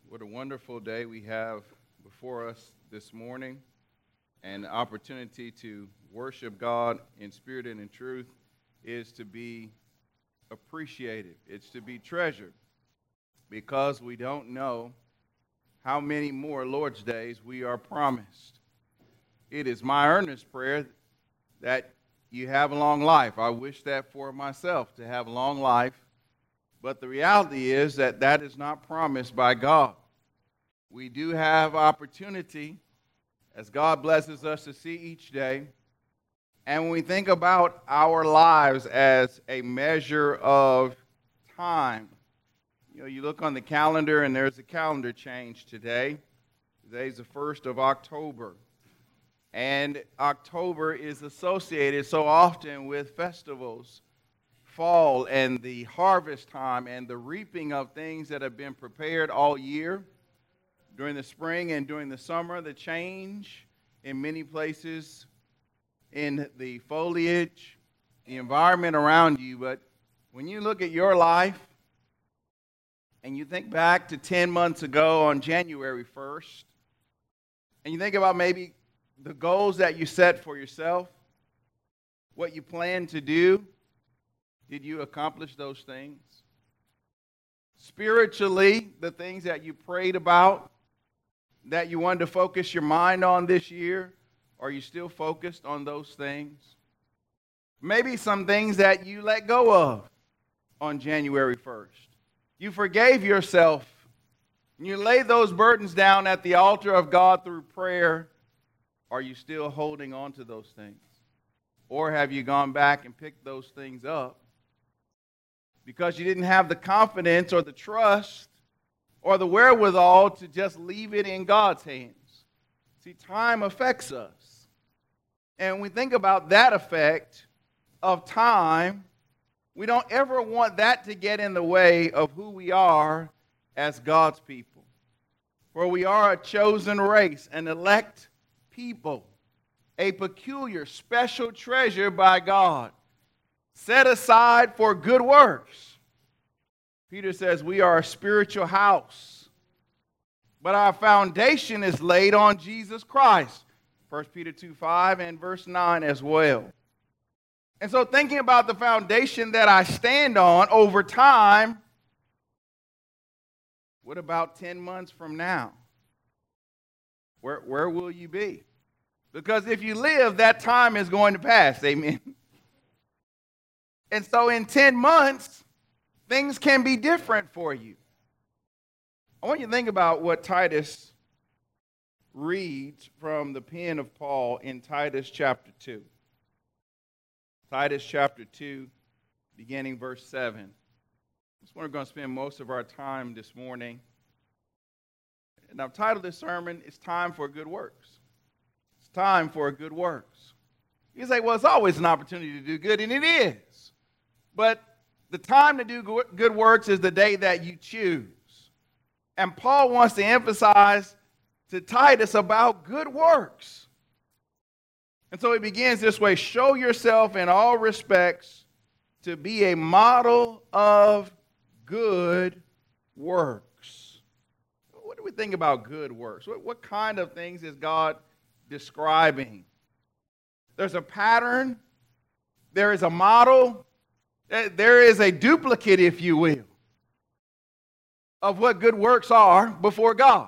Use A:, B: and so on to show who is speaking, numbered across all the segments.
A: What a wonderful day we have before us this morning, and the opportunity to worship God in spirit and in truth is to be appreciated. It's to be treasured, because we don't know how many more Lord's days we are promised. It is my earnest prayer that you have a long life. I wish that for myself, to have a long life. But the reality is that that is not promised by God. We do have opportunity, as God blesses us to see each day. And when we think about our lives as a measure of time, you look on the calendar and there's a calendar change today. Today's the 1st of October. And October is associated so often with festivals, fall and the harvest time and the reaping of things that have been prepared all year. During the spring and during the summer, the change in many places in the foliage, the environment around you. But when you look at your life and you think back to 10 months ago on January 1st, and you think about maybe the goals that you set for yourself, what you plan to do, did you accomplish those things? Spiritually, the things that you prayed about, that you wanted to focus your mind on this year, are you still focused on those things? Maybe some things that you let go of on January 1st. You forgave yourself, and you laid those burdens down at the altar of God through prayer. Are you still holding on to those things? Or have you gone back and picked those things up because you didn't have the confidence or the trust or the wherewithal to just leave it in God's hands? See, time affects us. And when we think about that effect of time, we don't ever want that to get in the way of who we are as God's people. For we are a chosen race, an elect people, a peculiar, special treasure by God, set aside for good works. Peter says we are a spiritual house, but our foundation is laid on Jesus Christ. 1 Peter 2:5 and verse 9 as well. And so thinking about the foundation that I stand on over time, what about 10 months from now? Where will you be? Because if you live, that time is going to pass. Amen. And so in 10 months, things can be different for you. I want you to think about what Titus reads from the pen of Paul in Titus chapter 2. Titus chapter 2, beginning verse 7. That's where we're going to spend most of our time this morning. And I've titled this sermon, It's Time for Good Works. It's time for good works. You say, well, it's always an opportunity to do good, and it is. But the time to do good works is the day that you choose. And Paul wants to emphasize to Titus about good works. And so he begins this way: show yourself in all respects to be a model of good works. What do we think about good works? What kind of things is God describing? There's a pattern. There is a model. There is a duplicate, if you will, of what good works are before God.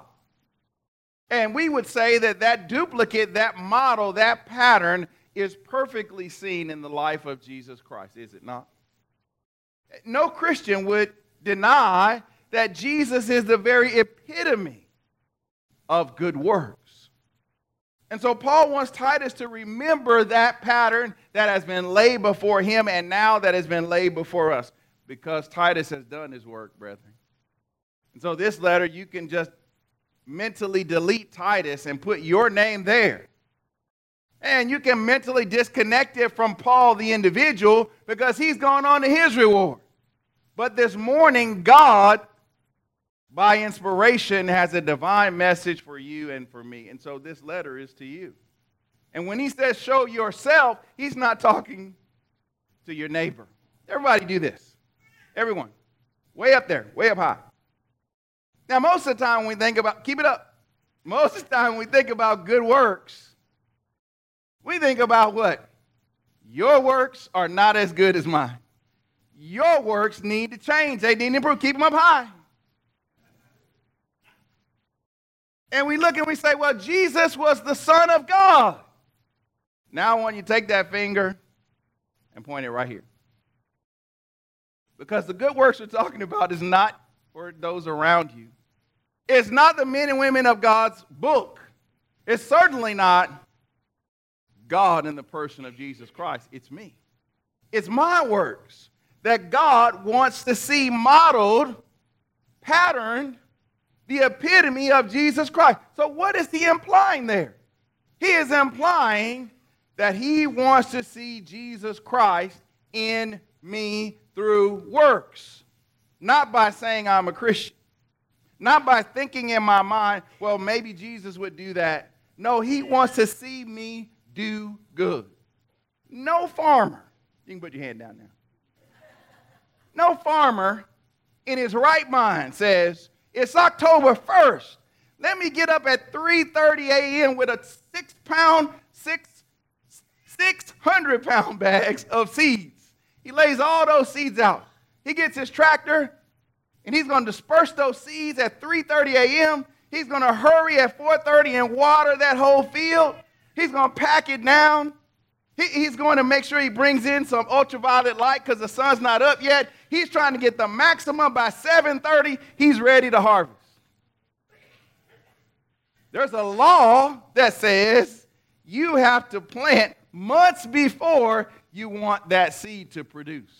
A: And we would say that that duplicate, that model, that pattern is perfectly seen in the life of Jesus Christ, is it not? No Christian would deny that Jesus is the very epitome of good works. And so Paul wants Titus to remember that pattern that has been laid before him and now that has been laid before us, because Titus has done his work, brethren. And so this letter, you can just mentally delete Titus and put your name there. And you can mentally disconnect it from Paul, the individual, because he's gone on to his reward. But this morning, God, by inspiration, has a divine message for you and for me. And so this letter is to you. And when he says show yourself, he's not talking to your neighbor. Everybody do this. Everyone. Way up there. Way up high. Now, most of the time when we think about, keep it up. Most of the time when we think about good works, we think about what? Your works are not as good as mine. Your works need to change. They need to improve. Keep them up high. And we look and we say, well, Jesus was the Son of God. Now I want you to take that finger and point it right here. Because the good works we're talking about is not for those around you. It's not the men and women of God's book. It's certainly not God in the person of Jesus Christ. It's me. It's my works that God wants to see modeled, patterned, the epitome of Jesus Christ. So what is he implying there? He is implying that he wants to see Jesus Christ in me through works. Not by saying I'm a Christian. Not by thinking in my mind, well, maybe Jesus would do that. No, he wants to see me do good. No farmer, you can put your hand down now. No farmer in his right mind says, it's October 1st. Let me get up at 3:30 a.m. with a 600-pound bags of seeds. He lays all those seeds out. He gets his tractor, and he's going to disperse those seeds at 3:30 a.m. He's going to hurry at 4:30 and water that whole field. He's going to pack it down. He's going to make sure he brings in some ultraviolet light because the sun's not up yet. He's trying to get the maximum by 7:30. He's ready to harvest. There's a law that says you have to plant months before you want that seed to produce.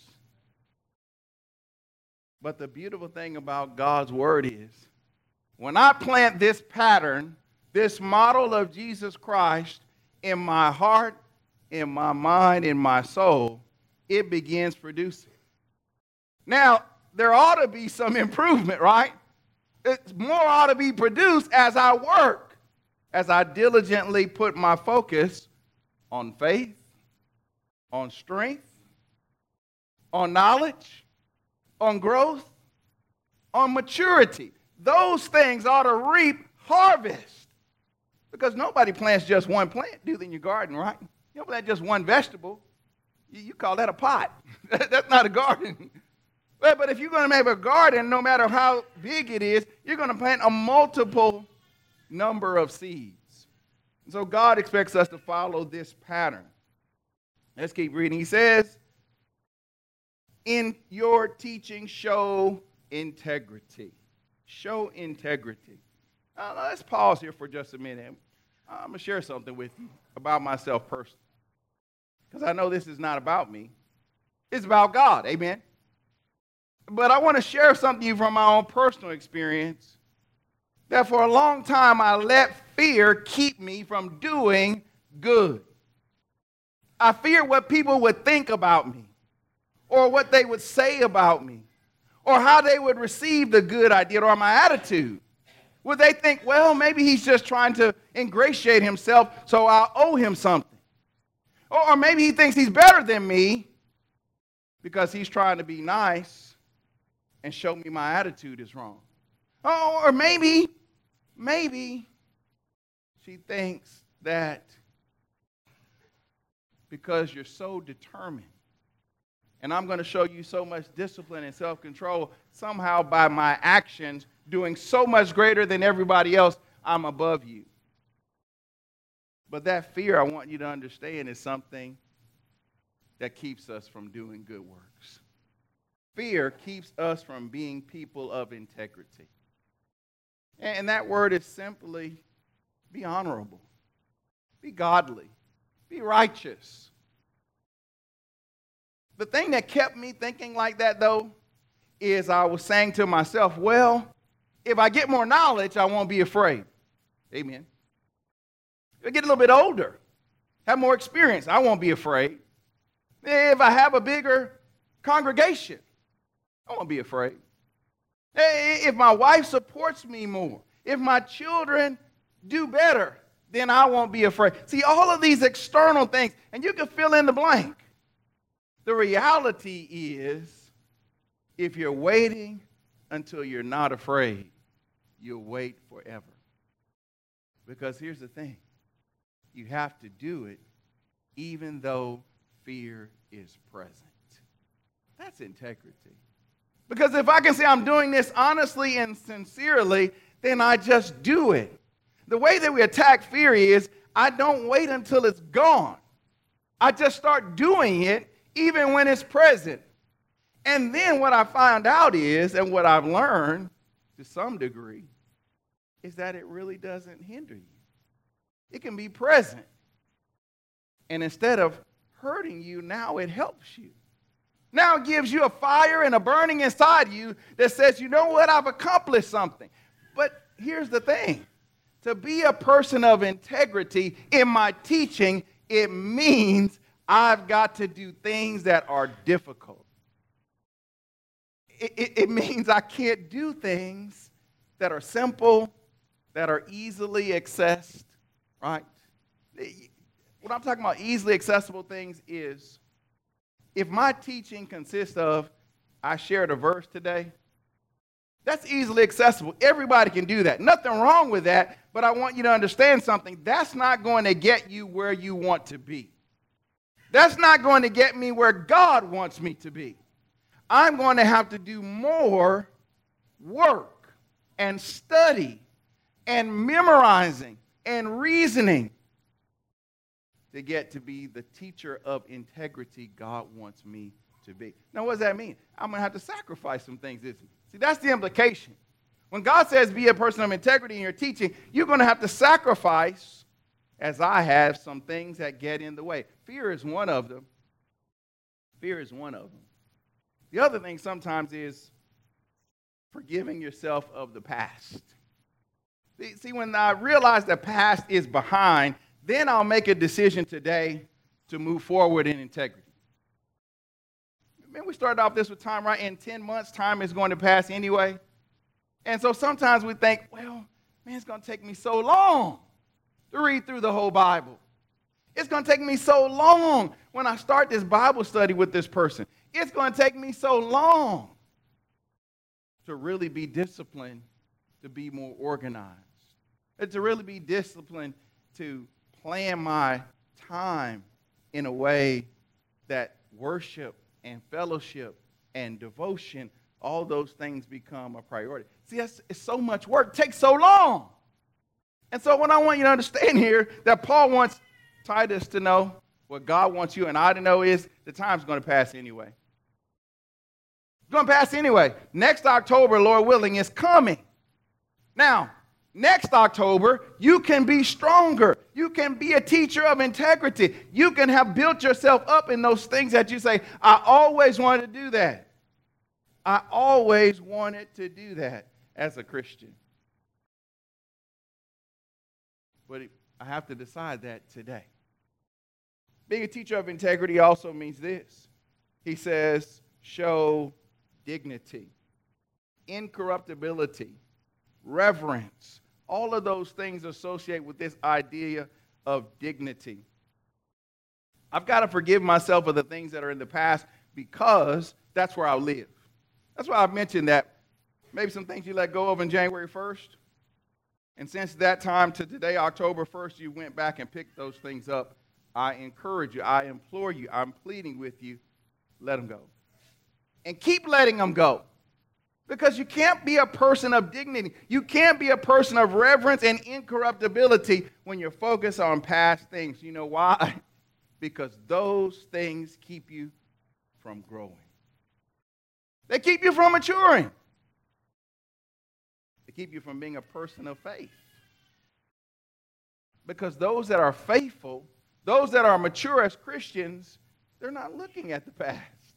A: But the beautiful thing about God's word is when I plant this pattern, this model of Jesus Christ in my heart, in my mind, in my soul, it begins producing. Now, there ought to be some improvement, right? More ought to be produced as I work, as I diligently put my focus on faith, on strength, on knowledge, on growth, on maturity. Those things ought to reap harvest. Because nobody plants just one plant, do they, in your garden, right? You don't plant just one vegetable. You call that a pot. That's not a garden. But if you're going to have a garden, no matter how big it is, you're going to plant a multiple number of seeds. And so God expects us to follow this pattern. Let's keep reading. He says, in your teaching, show integrity. Show integrity. Now, let's pause here for just a minute. I'm going to share something with you about myself personally. Because I know this is not about me. It's about God. Amen. But I want to share something with you from my own personal experience. That for a long time I let fear keep me from doing good. I feared what people would think about me, or what they would say about me, or how they would receive the good I did, or my attitude. Would they think, well, maybe he's just trying to ingratiate himself, so I'll owe him something. Or maybe he thinks he's better than me because he's trying to be nice and show me my attitude is wrong. Or maybe she thinks that because you're so determined and I'm going to show you so much discipline and self-control, somehow by my actions doing so much greater than everybody else, I'm above you. But that fear, I want you to understand, is something that keeps us from doing good works. Fear keeps us from being people of integrity. And that word is simply be honorable, be godly, be righteous. The thing that kept me thinking like that, though, is I was saying to myself, well, if I get more knowledge, I won't be afraid. Amen. If I get a little bit older, have more experience, I won't be afraid. If I have a bigger congregation, I won't be afraid. If my wife supports me more, if my children do better, then I won't be afraid. See, all of these external things, and you can fill in the blank. The reality is, if you're waiting until you're not afraid, you'll wait forever. Because here's the thing. You have to do it even though fear is present. That's integrity. Because if I can say I'm doing this honestly and sincerely, then I just do it. The way that we attack fear is I don't wait until it's gone. I just start doing it even when it's present. And then what I find out is, and what I've learned to some degree, is that it really doesn't hinder you. It can be present. And instead of hurting you, now it helps you. Now it gives you a fire and a burning inside you that says, you know what, I've accomplished something. But here's the thing. To be a person of integrity in my teaching, it means I've got to do things that are difficult. It means I can't do things that are simple, that are easily accessed, right? What I'm talking about easily accessible things is, if my teaching consists of, I shared a verse today, that's easily accessible. Everybody can do that. Nothing wrong with that, but I want you to understand something. That's not going to get you where you want to be. That's not going to get me where God wants me to be. I'm going to have to do more work and study and memorizing and reasoning to get to be the teacher of integrity God wants me to be. Now, what does that mean? I'm going to have to sacrifice some things. See, that's the implication. When God says be a person of integrity in your teaching, you're going to have to sacrifice, as I have, some things that get in the way. Fear is one of them. Fear is one of them. The other thing sometimes is forgiving yourself of the past. See, when I realize the past is behind, then I'll make a decision today to move forward in integrity. Man, we started off this with time, right? In 10 months, time is going to pass anyway. And so sometimes we think, well, man, it's going to take me so long to read through the whole Bible. It's going to take me so long when I start this Bible study with this person. It's going to take me so long to really be disciplined, to be more organized, and to really be disciplined to plan my time in a way that worship and fellowship and devotion, all those things become a priority. See, it's so much work. It takes so long. And so what I want you to understand here, that Paul wants Titus to know, what God wants you and I to know, is the time's going to pass anyway. It's going to pass anyway. Next October, Lord willing, is coming. Now, next October, you can be stronger. You can be a teacher of integrity. You can have built yourself up in those things that you say, I always wanted to do that. I always wanted to do that as a Christian. But I have to decide that today. Being a teacher of integrity also means this. He says, show dignity, incorruptibility, reverence. All of those things associate with this idea of dignity. I've got to forgive myself of the things that are in the past because that's where I'll live. That's why I've mentioned that maybe some things you let go of on January 1st. And since that time to today, October 1st, you went back and picked those things up. I encourage you, I implore you, I'm pleading with you, let them go. And keep letting them go. Because you can't be a person of dignity. You can't be a person of reverence and incorruptibility when you're focused on past things. You know why? Because those things keep you from growing. They keep you from maturing. They keep you from being a person of faith. Because those that are faithful, those that are mature as Christians, they're not looking at the past.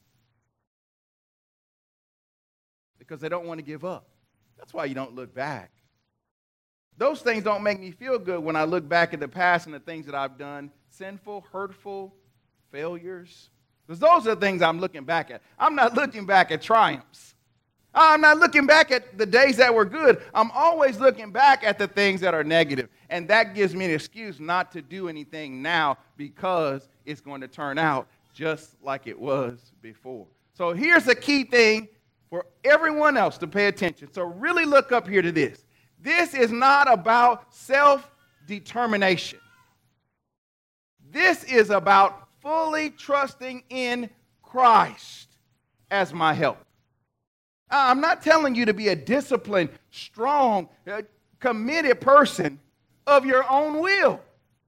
A: Because they don't want to give up. That's why you don't look back. Those things don't make me feel good when I look back at the past and the things that I've done, sinful, hurtful, failures. Because those are the things I'm looking back at. I'm not looking back at triumphs. I'm not looking back at the days that were good. I'm always looking back at the things that are negative. And that gives me an excuse not to do anything now because it's going to turn out just like it was before. So here's the key thing for everyone else to pay attention. So really look up here to this. This is not about self-determination. This is about fully trusting in Christ as my help. I'm not telling you to be a disciplined, strong, committed person of your own will.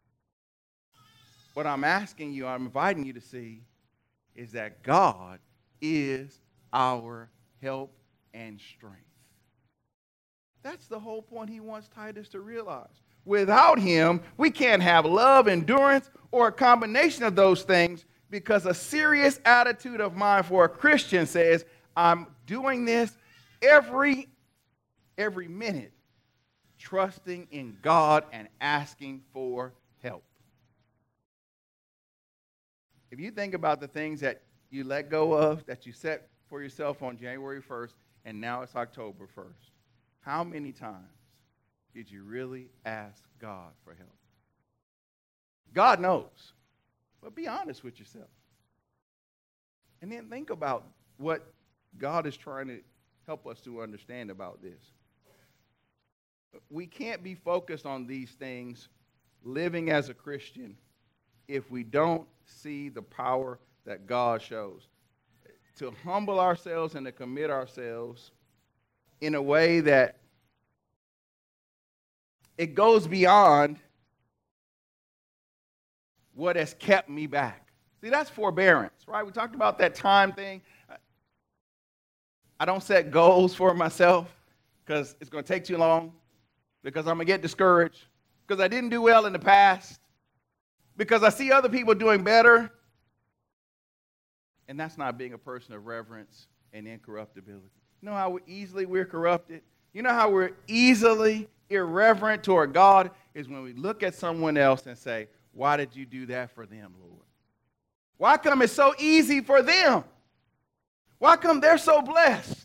A: What I'm asking you, I'm inviting you to see, is that God is our help and strength. That's the whole point he wants Titus to realize. Without him, we can't have love, endurance, or a combination of those things, because a serious attitude of mind for a Christian says, I'm doing this every minute, trusting in God and asking for help. If you think about the things that you let go of, that you set for yourself on January 1st, and now it's October 1st, how many times did you really ask God for help? God knows, but be honest with yourself. And then think about what God is trying to help us to understand about this. We can't be focused on these things living as a Christian if we don't see the power that God shows. To humble ourselves and to commit ourselves in a way that it goes beyond what has kept me back. See, that's forbearance, right? We talked about that time thing. I don't set goals for myself because it's going to take too long, because I'm going to get discouraged, because I didn't do well in the past, because I see other people doing better. And that's not being a person of reverence and incorruptibility. You know how easily we're corrupted? You know how we're easily irreverent toward God is when we look at someone else and say, why did you do that for them, Lord? Why come it's so easy for them? Why come they're so blessed?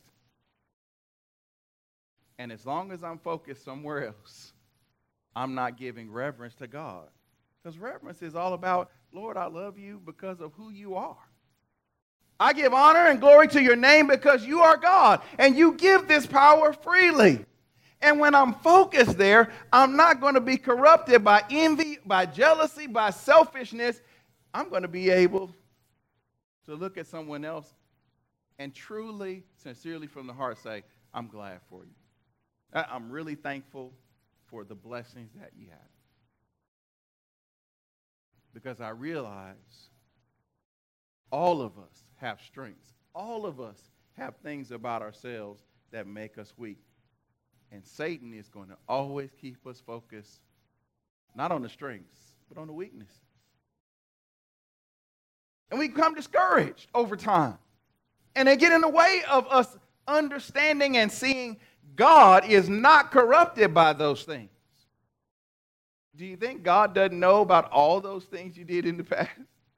A: And as long as I'm focused somewhere else, I'm not giving reverence to God. Because reverence is all about, Lord, I love you because of who you are. I give honor and glory to your name because you are God, and you give this power freely. And when I'm focused there, I'm not going to be corrupted by envy, by jealousy, by selfishness. I'm going to be able to look at someone else and truly, sincerely from the heart say, I'm glad for you. I'm really thankful for the blessings that you have. Because I realize all of us have strengths. All of us have things about ourselves that make us weak. And Satan is going to always keep us focused, not on the strengths, but on the weaknesses. And we become discouraged over time. And they get in the way of us understanding and seeing God is not corrupted by those things. Do you think God doesn't know about all those things you did in the past?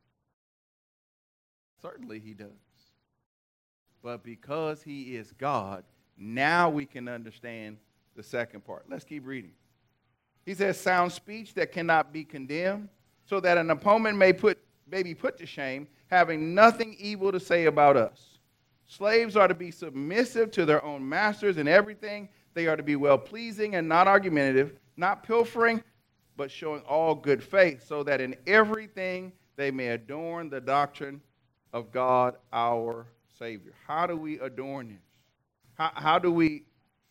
A: Certainly he does. But because he is God, now we can understand the second part. Let's keep reading. He says, sound speech that cannot be condemned, so that an opponent may be put to shame, having nothing evil to say about us. Slaves are to be submissive to their own masters in everything. They are to be well-pleasing and not argumentative, not pilfering, but showing all good faith, so that in everything they may adorn the doctrine of God our Savior. How do we adorn this? How do we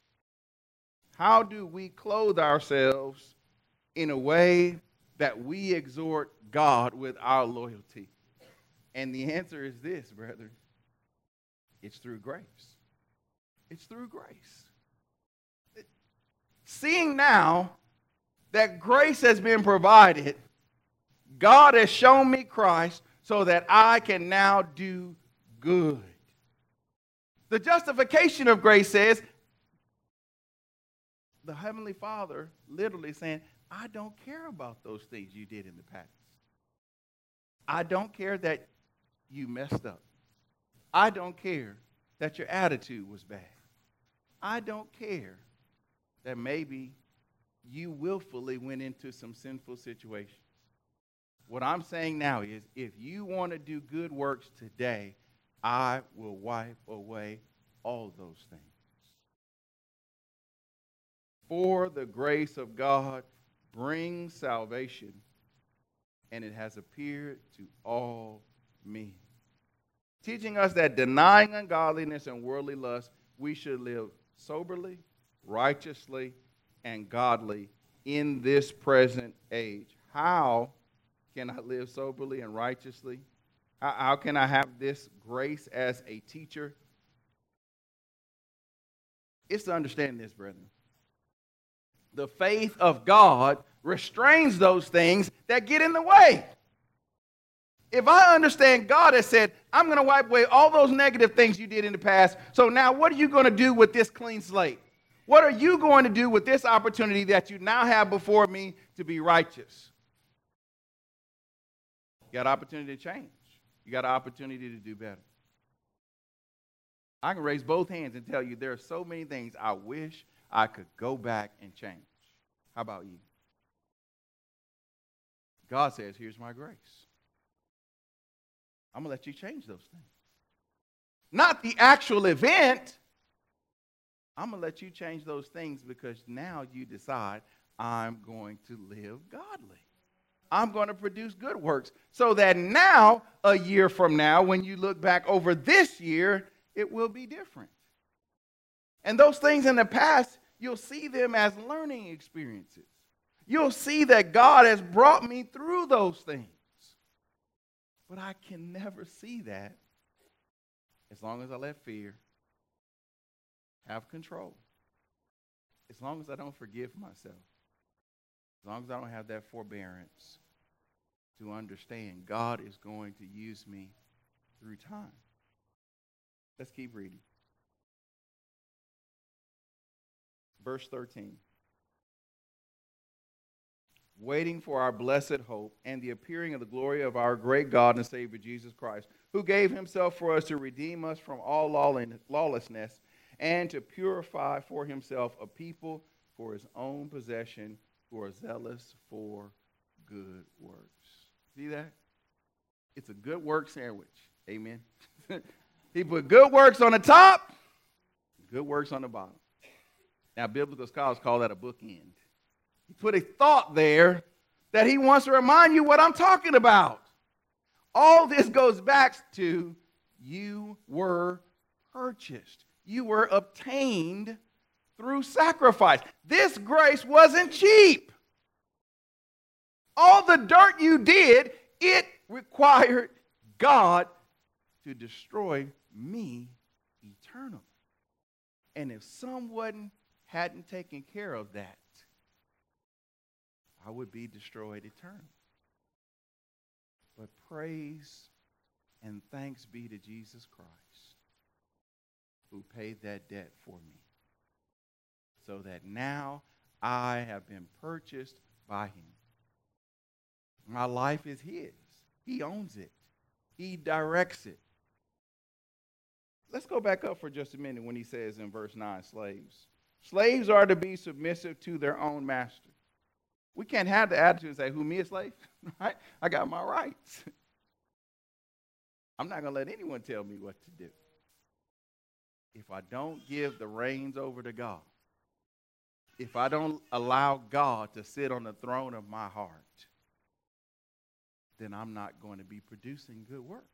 A: clothe ourselves in a way that we exhort God with our loyalty? And the answer is this, brethren. It's through grace. It's through grace. Seeing now that grace has been provided, God has shown me Christ so that I can now do good. The justification of grace says, the Heavenly Father literally saying, I don't care about those things you did in the past. I don't care that you messed up. I don't care that your attitude was bad. I don't care that maybe you willfully went into some sinful situations. What I'm saying now is, if you want to do good works today, I will wipe away all those things. For the grace of God brings salvation, and it has appeared to all men, teaching us that denying ungodliness and worldly lust, we should live soberly, righteously, and godly in this present age. How can I live soberly and righteously? How can I have this grace as a teacher? It's to understand this, brethren. The faith of God restrains those things that get in the way. If I understand God has said, I'm going to wipe away all those negative things you did in the past, so now what are you going to do with this clean slate? What are you going to do with this opportunity that you now have before me to be righteous? You got an opportunity to change. You got an opportunity to do better. I can raise both hands and tell you there are so many things I wish I could go back and change. How about you? God says, here's my grace. I'm going to let you change those things. Not the actual event. I'm going to let you change those things because now you decide I'm going to live godly. I'm going to produce good works so that now, a year from now, when you look back over this year, it will be different. And those things in the past, you'll see them as learning experiences. You'll see that God has brought me through those things. But I can never see that as long as I let fear have control. As long as I don't forgive myself. As long as I don't have that forbearance to understand God is going to use me through time. Let's keep reading. Verse 13. Waiting for our blessed hope and the appearing of the glory of our great God and Savior Jesus Christ, who gave himself for us to redeem us from all lawlessness and to purify for himself a people for his own possession who are zealous for good works. See that? It's a good work sandwich. Amen. He put good works on the top, good works on the bottom. Now, biblical scholars call that a bookend. He put a thought there that he wants to remind you what I'm talking about. All this goes back to you were purchased. You were obtained through sacrifice. This grace wasn't cheap. All the dirt you did, it required God to destroy me eternally. And if someone hadn't taken care of that, I would be destroyed eternally. But praise and thanks be to Jesus Christ, who paid that debt for me, so that now I have been purchased by him. My life is his. He owns it. He directs it. Let's go back up for just a minute when he says in verse 9, slaves. Slaves are to be submissive to their own master. We can't have the attitude and say, who, me a slave? Right? I got my rights. I'm not going to let anyone tell me what to do. If I don't give the reins over to God, if I don't allow God to sit on the throne of my heart, then I'm not going to be producing good works.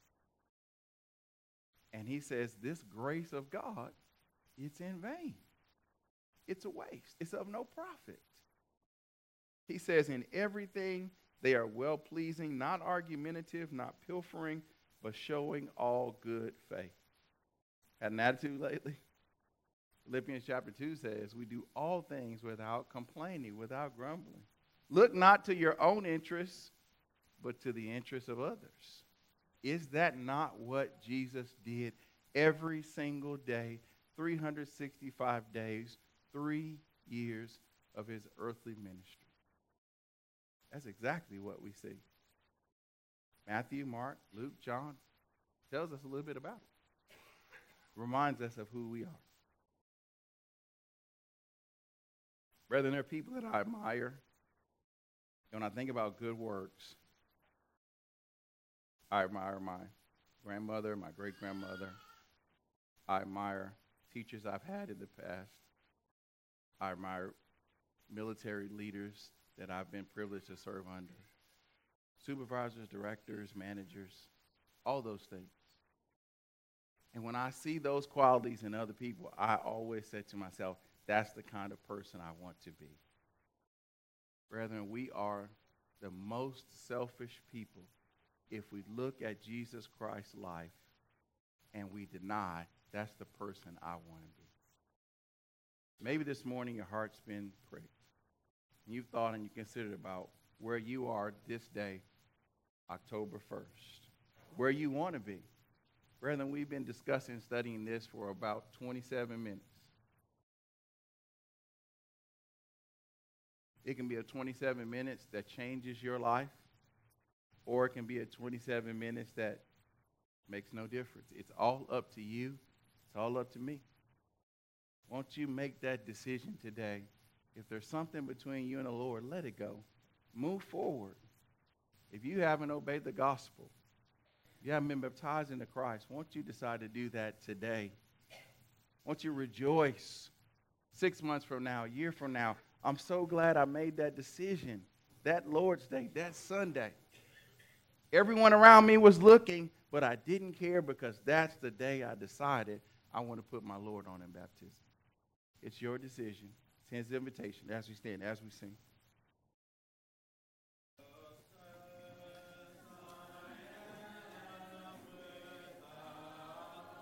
A: And he says this grace of God, it's in vain. It's a waste. It's of no profit. He says in everything they are well-pleasing, not argumentative, not pilfering, but showing all good faith. Had an attitude lately? Philippians chapter 2 says, we do all things without complaining, without grumbling. Look not to your own interests, but to the interests of others. Is that not what Jesus did every single day, 365 days, 3 years of his earthly ministry? That's exactly what we see. Matthew, Mark, Luke, John tells us a little bit about it. Reminds us of who we are. Brethren, there are people that I admire. When I think about good works, I admire my grandmother, my great-grandmother. I admire teachers I've had in the past. I admire military leaders that I've been privileged to serve under. Supervisors, directors, managers, all those things. And when I see those qualities in other people, I always say to myself, that's the kind of person I want to be. Brethren, we are the most selfish people if we look at Jesus Christ's life and we deny that's the person I want to be. Maybe this morning your heart's been pricked. And you've thought and you considered about where you are this day, October 1st, where you want to be. Brethren, we've been discussing, studying this for about 27 minutes. It can be a 27 minutes that changes your life, or it can be a 27 minutes that makes no difference. It's all up to you. It's all up to me. Won't you make that decision today? If there's something between you and the Lord, let it go. Move forward. If you haven't obeyed the gospel, you haven't been baptized into Christ, won't you decide to do that today? Won't you rejoice 6 months from now, a year from now? I'm so glad I made that decision. That Lord's Day, that Sunday. Everyone around me was looking, but I didn't care because that's the day I decided I want to put my Lord on in baptism. It's your decision. It's his invitation as we stand, as we sing.